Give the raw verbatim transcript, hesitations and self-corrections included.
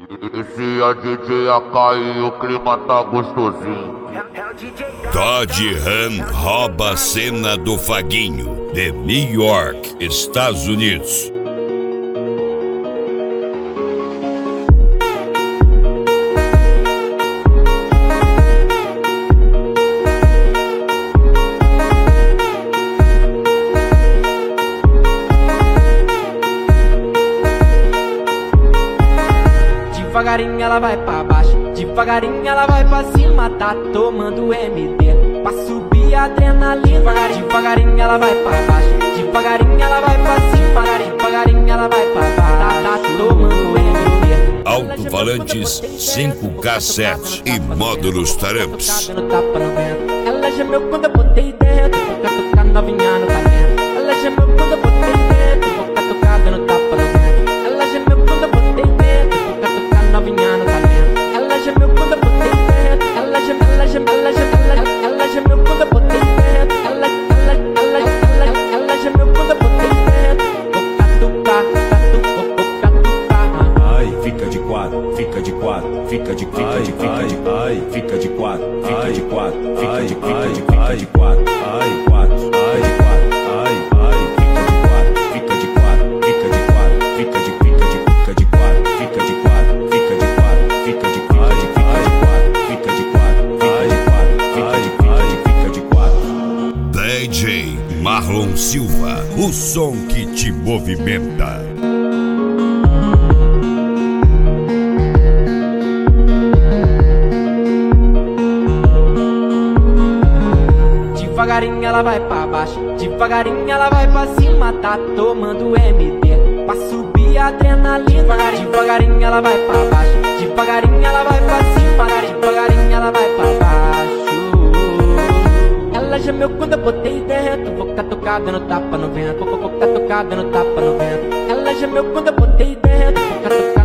Esse é o D J A K e o clima tá gostosinho. Todd Han rouba a cena do Faguinho, de New York, Estados Unidos. Devagarinho ela vai pra baixo, devagarinho ela vai pra cima, tá tomando M D pra subir a adrenalina. Devagarinho, devagarinho ela vai pra baixo, devagarinho ela vai pra cima, devagarinho ela vai pra baixo, tá, tá tomando M D. Alto-falantes cinco K sete e módulos Taramps. Ela gemeu quando eu botei dentro, boca tocada novinha no talento. Ela gemeu quando eu botei dentro, boca tocada no tapa no vento. Ela gemeu quando eu botei dentro, boca tocada novinha no talento. Ela gemeu quando eu botei dentro, ela gemeu, ela gemeu, ela gemeu, ela gemeu quando eu botei dentro. Ela, ela, ela, ela, ela gemeu quando eu botei dentro. Boca tocada, boca tocada. Ai, fica de quatro, fica de quatro, fica de, fica de, fica de, ai, fica de quatro, fica de quatro, fica de, fica de, fica de quatro, ai, quatro, ai, de quatro, ai, ai, fica de quatro, fica de quatro, fica de, fica de, fica de, fica de quatro, fica de quatro, fica de quatro, fica de, fica de, fica de quatro, fica de quatro, fica de quatro, fica de, fica de quatro. D J Marlon Silva, o som que te movimenta. Devagarinho ela vai pra baixo, devagarinho ela vai pra cima, tá tomando M D pra subir a adrenalina. Devagarinho, devagarinho ela vai pra baixo, devagarinho ela vai pra cima, devagarinho ela vai pra baixo. Ela gemeu quando eu botei dentro, boca tocada no tapa no vento, boca tocada no tapa no vento. Ela gemeu quando eu botei dentro, boca tocada